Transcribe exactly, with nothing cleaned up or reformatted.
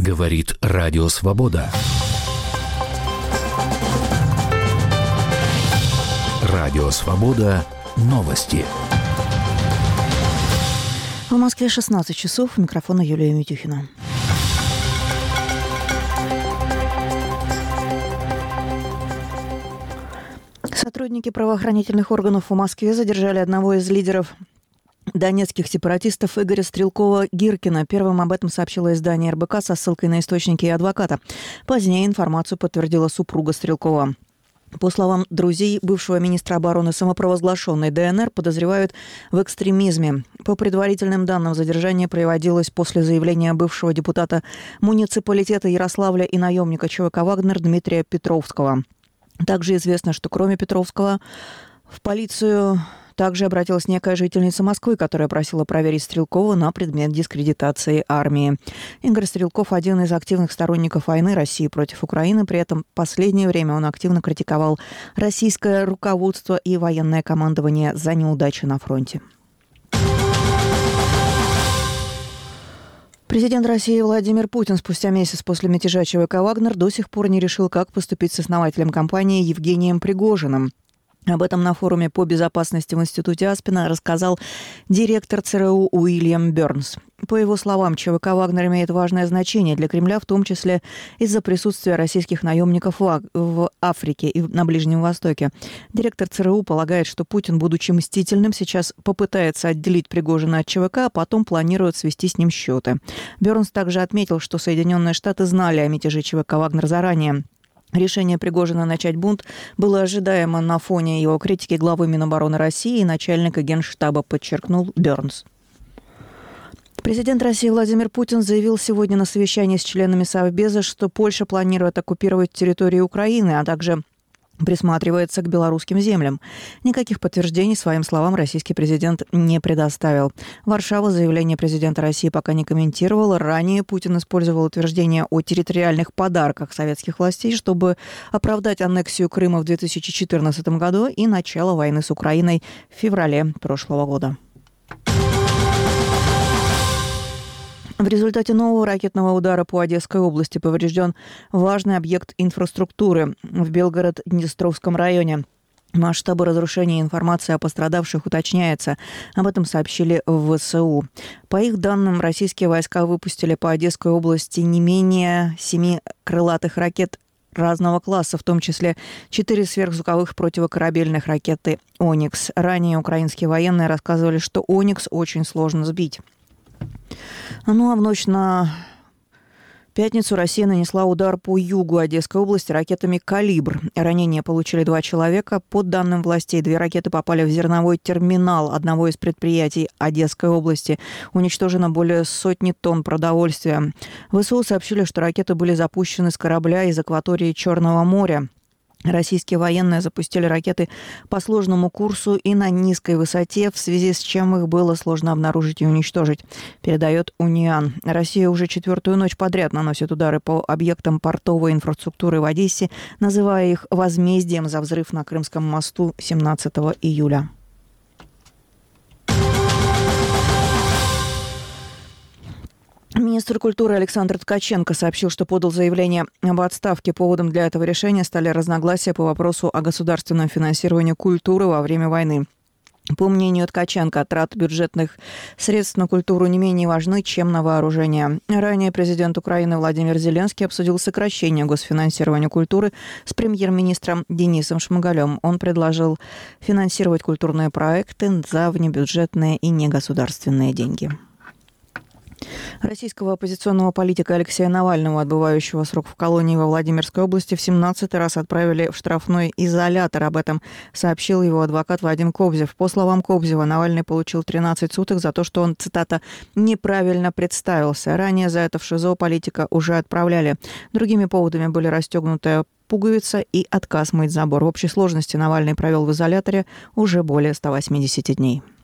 Говорит Радио Свобода. Радио Свобода. Новости. В Москве шестнадцать часов. У микрофона Юлия Митюхина. Сотрудники правоохранительных органов в Москве задержали одного из лидеров донецких сепаратистов Игоря Стрелкова-Гиркина. Первым об этом сообщило издание эр бэ ка со ссылкой на источники и адвоката. Позднее информацию подтвердила супруга Стрелкова. По словам друзей бывшего министра обороны самопровозглашенной дэ эн эр подозревают в экстремизме. По предварительным данным, задержание проводилось после заявления бывшего депутата муниципалитета Ярославля и наемника ЧВК «Вагнер» Дмитрия Петровского. Также известно, что кроме Петровского в полицию также обратилась некая жительница Москвы, которая просила проверить Стрелкова на предмет дискредитации армии. Игорь Стрелков – один из активных сторонников войны России против Украины. При этом в последнее время он активно критиковал российское руководство и военное командование за неудачи на фронте. Президент России Владимир Путин спустя месяц после мятежа ЧВК «Вагнер» до сих пор не решил, как поступить с основателем компании Евгением Пригожиным. Об этом на форуме по безопасности в Институте Аспина рассказал директор цэ эр у Уильям Бернс. По его словам, ЧВК «Вагнер» имеет важное значение для Кремля, в том числе из-за присутствия российских наемников в Африке и на Ближнем Востоке. Директор цэ эр у полагает, что Путин, будучи мстительным, сейчас попытается отделить Пригожина от ЧВК, а потом планирует свести с ним счеты. Бернс также отметил, что Соединенные Штаты знали о мятеже ЧВК «Вагнер» заранее. Решение Пригожина начать бунт было ожидаемо на фоне его критики главы Минобороны России и начальника Генштаба, подчеркнул Бернс. Президент России Владимир Путин заявил сегодня на совещании с членами Совбеза, что Польша планирует оккупировать территорию Украины, а также присматривается к белорусским землям. Никаких подтверждений своим словам российский президент не предоставил. Варшава заявление президента России пока не комментировала. Ранее Путин использовал утверждение о территориальных подарках советских властей, чтобы оправдать аннексию Крыма в две тысячи четырнадцатом году и начало войны с Украиной в феврале прошлого года. В результате нового ракетного удара по Одесской области поврежден важный объект инфраструктуры в Белгород-Днестровском районе. Масштабы разрушения и информация о пострадавших уточняется. Об этом сообщили в вэ эс у. По их данным, российские войска выпустили по Одесской области не менее семи крылатых ракет разного класса, в том числе четыре сверхзвуковых противокорабельных ракеты «Оникс». Ранее украинские военные рассказывали, что «Оникс» очень сложно сбить. Ну а в ночь на пятницу Россия нанесла удар по югу Одесской области ракетами «Калибр». Ранения получили два человека. По данным властей, две ракеты попали в зерновой терминал одного из предприятий Одесской области. Уничтожено более сотни тонн продовольствия. вэ эс у сообщили, что ракеты были запущены с корабля из акватории Черного моря. Российские военные запустили ракеты по сложному курсу и на низкой высоте, в связи с чем их было сложно обнаружить и уничтожить, передает Униан. Россия уже четвертую ночь подряд наносит удары по объектам портовой инфраструктуры в Одессе, называя их возмездием за взрыв на Крымском мосту семнадцатого июля. Министр культуры Александр Ткаченко сообщил, что подал заявление об отставке. Поводом для этого решения стали разногласия по вопросу о государственном финансировании культуры во время войны. По мнению Ткаченко, траты бюджетных средств на культуру не менее важны, чем на вооружение. Ранее президент Украины Владимир Зеленский обсудил сокращение госфинансирования культуры с премьер-министром Денисом Шмыгалем. Он предложил финансировать культурные проекты за внебюджетные и негосударственные деньги. Российского оппозиционного политика Алексея Навального, отбывающего срок в колонии во Владимирской области, в семнадцатый раз отправили в штрафной изолятор. Об этом сообщил его адвокат Вадим Кобзев. По словам Кобзева, Навальный получил тринадцать суток за то, что он, цитата, «неправильно представился». Ранее за это в ШИЗО политика уже отправляли. Другими поводами были расстегнутая пуговица и отказ мыть забор. В общей сложности Навальный провел в изоляторе уже более ста восьмидесяти дней.